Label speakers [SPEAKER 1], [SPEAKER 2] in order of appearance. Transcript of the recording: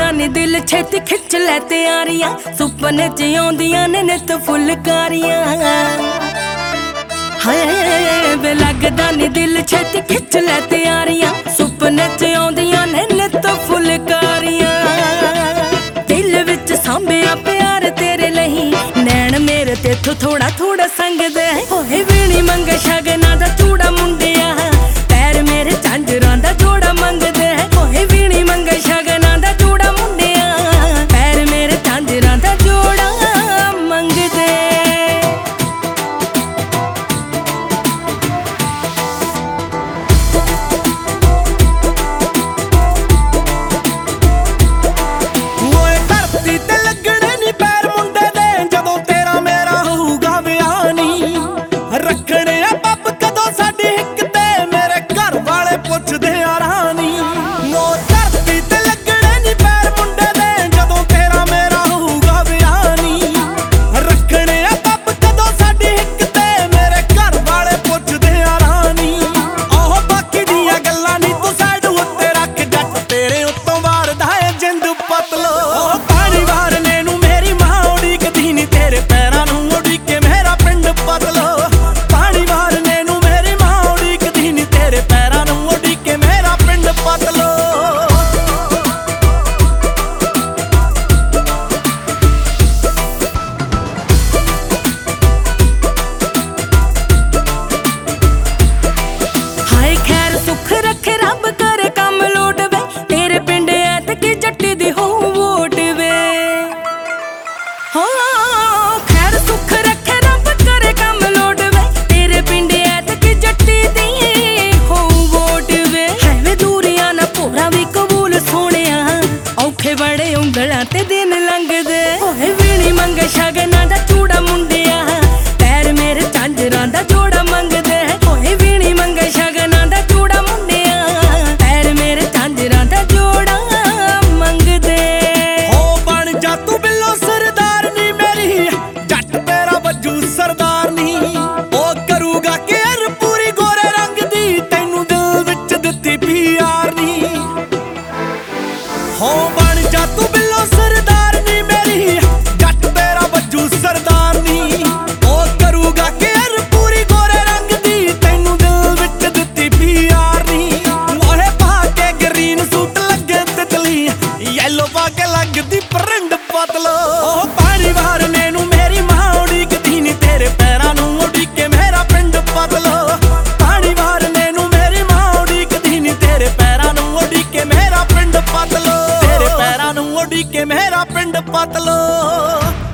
[SPEAKER 1] लगदा नी दिल छेती खिच लै त्यारियां सुपने च आउंदियां ने नित फुलकारियां हाय वे लगदा नी दिल छेती खिच लै त्यारियां सुपने च आउंदियां ने नित फुलकारियां दिल विच सांभिया प्यार तेरे लही नैन मेरे तेथों थोड़ा थोड़ा संगदे होए वीणी मंगे शगना दा चूड़ा मुंडिया पैर मेरे झांजरां दा जोड़ा मंगदे होए वीणी मंगे शगना दा चूड़ा मुंडिया पैर मेरे झांजरां दा जोड़ा मंगदे बड़े उंगलां ते दिन लंघदे होए वीणी मंगे शगना दा चूड़ा मुंडिया पैर मेरे झांजरां दा जोड़ा मंगदे होए वीणी मंगे शगना दा चूड़ा मुंडिया पैर मेरे झांजरां दा जोड़ा मंगदे
[SPEAKER 2] हो बन जा तू बिल्लो सरदार नी मेरी जट तेरा बज्जू सरदार नी ओ करूगा केयर पूरी गोरे रंग दी तैनू दिल विच दित्ती प्यार नी हो बन जा तू बिल्लो सरदार नी मेरी जट तेरा बज्जू सरदार नी ओ करूगा केयर पूरी गोरे रंग दी तैनू दिल विच दित्ती प्यार नी मोहे पा के ग्रीन सूट लगे तितली येलो पा के लगदी परिंड पतलो ओ पानी वारने नू मेरी मां उड़ीकदी नी तेरे पैरां नू उड़ीके मेरा पिंड पतलो पानी वारने नू मेरी मां उड़ीकदी नी तेरे पैरां नू उड़ीके मेरा पिंड पतलो के मेरा पिंड पतलो।